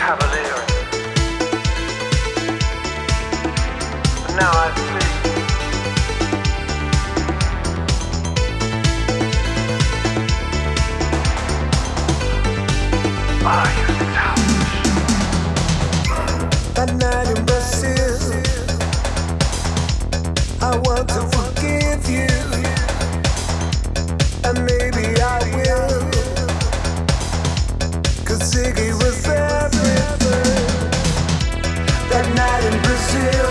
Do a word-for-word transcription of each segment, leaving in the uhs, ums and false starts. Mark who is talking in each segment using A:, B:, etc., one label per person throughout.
A: cavalier. But now I flee. Are you selfish?
B: That night in Brazil, I want to forgive you, and maybe I will, 'cause Ziggy was everything. That night in Brazil,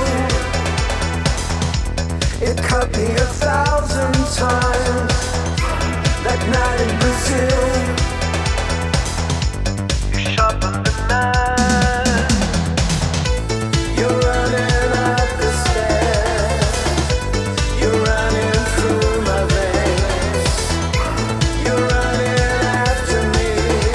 B: it cut me a thousand times. That night in Brazil,
A: You sharpened the knife.
B: you're running up the stairs, you're running through my veins, you're running after me,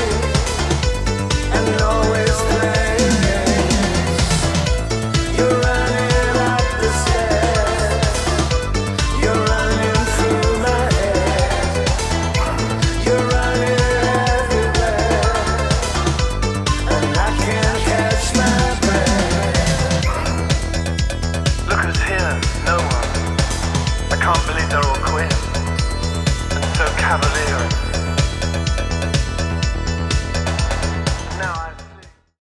B: and always playing games. You're running up the stairs, you're running through my head, you're running everywhere, and I can't catch my breath.
A: Look who's here, no one. I can't believe they're all quit. And so cavalier.